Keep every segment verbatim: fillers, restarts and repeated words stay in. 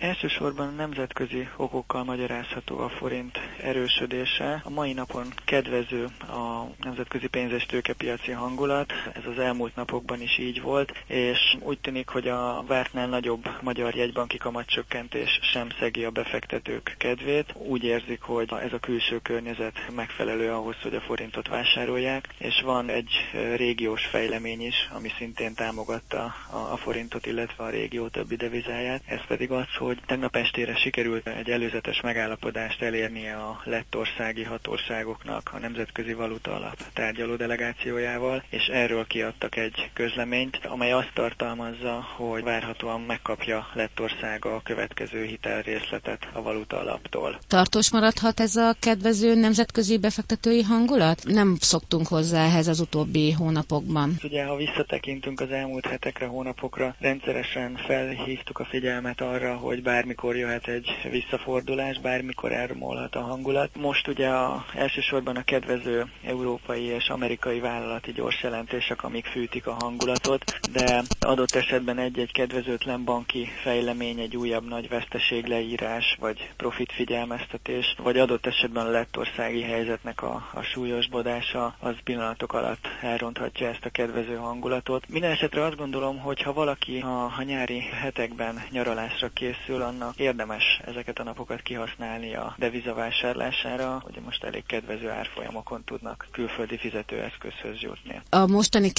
Elsősorban nemzetközi okokkal magyarázható a forint erősödése. A mai napon kedvező a nemzetközi pénz- és tőkepiaci hangulat, ez az elmúlt napokban is így volt, és úgy tűnik, hogy a vártnál nagyobb magyar jegybanki kamatcsökkentés sem szegi a befektetők kedvét. Úgy érzik, hogy ez a külső környezet megfelelő ahhoz, hogy a forintot vásárolják, és van egy régiós fejlemény is, ami szintén támogatta a forintot, illetve a régió többi devizáját. Ez pedig az, hogy tegnap estére sikerült egy előzetes megállapodást elérnie a lettországi hatóságoknak a Nemzetközi Valuta Alap tárgyaló delegációjával, és erről kiadtak egy közleményt, amely azt tartalmazza, hogy várhatóan megkapja Lettország a következő hitelrészletet a Valuta Alaptól. Tartós maradhat ez a kedvező nemzetközi befektetői hangulat? Nem szoktunk hozzá ehhez az utóbbi hónapokban. Ugye, ha visszatekintünk az elmúlt hetekre, hónapokra, rendszeresen felhívtuk a figyelmet arra, hogy bármikor jöhet egy visszafordulás, bármikor elromolhat a hangulat. Most ugye a, elsősorban a kedvező európai és amerikai vállalati gyors jelentések, amik fűtik a hangulatot, de adott esetben egy-egy kedvezőtlen banki fejlemény, egy újabb nagy veszteségleírás, vagy profitfigyelmeztetés, vagy adott esetben a lettországi helyzetnek a, a súlyosbodása, az pillanatok alatt elronthatja ezt a kedvező hangulatot. Minden esetre azt gondolom, hogy ha valaki a, a nyári hetekben nyaralásra készül, annak érdemes ezeket a napokat kihasználni a devizavásárlására, hogy most elég kedvező árfolyamokon tudnak külföldi fizetőeszközhöz jutni. A mostani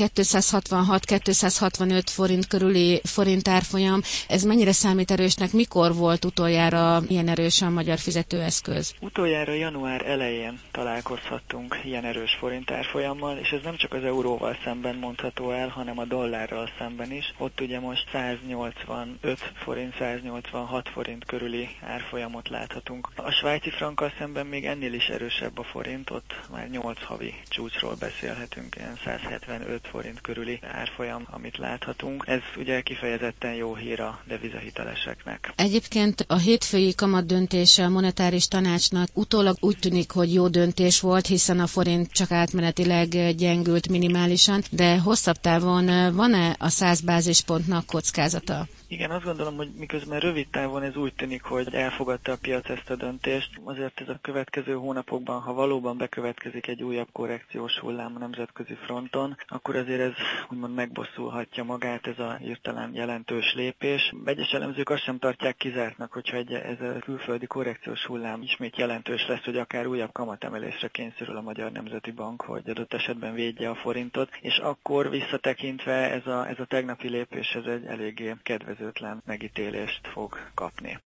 kétszázhatvanhat-kétszázhatvanöt forint körüli forint árfolyam, ez mennyire számít erősnek? Mikor volt utoljára ilyen erős a magyar fizetőeszköz? Utoljára január elején találkozhattunk ilyen erős forint árfolyammal, és ez nem csak az euróval szemben mondható el, hanem a dollárral szemben is. Ott ugye most száznyolcvanöt forint, száznyolcvanhat forint körüli árfolyamot láthatunk. A svájci frankkal szemben még ennél is erősebb a forint, ott már nyolc havi csúcsról beszélhetünk, ilyen százhetvenöt forint körüli árfolyam, amit láthatunk. Ez ugye kifejezetten jó hír a devizahiteleseknek. Egyébként a hétfői kamat döntése a monetáris tanácsnak utólag úgy tűnik, hogy jó döntés volt, hiszen a forint csak átmenetileg gyengült minimálisan, de hosszabb távon van-e a száz bázispontnak kockázata? Igen, azt gondolom, hogy miközben rövid távon ez úgy tűnik, hogy elfogadta a piac ezt a döntést, azért ez a következő hónapokban, ha valóban bekövetkezik egy újabb korrekciós hullám a nemzetközi fronton, akkor azért ez úgymond megbosszulhatja magát, ez a hirtelen jelentős lépés. Egyes elemzők azt sem tartják kizártnak, hogyha egy, ez a külföldi korrekciós hullám ismét jelentős lesz, hogy akár újabb kamatemelésre kényszerül a Magyar Nemzeti Bank, hogy adott esetben védje a forintot, és akkor visszatekintve ez a, ez a tegnapi lépés ez egy eléggé kedvezőtlen megítélést fog kapni.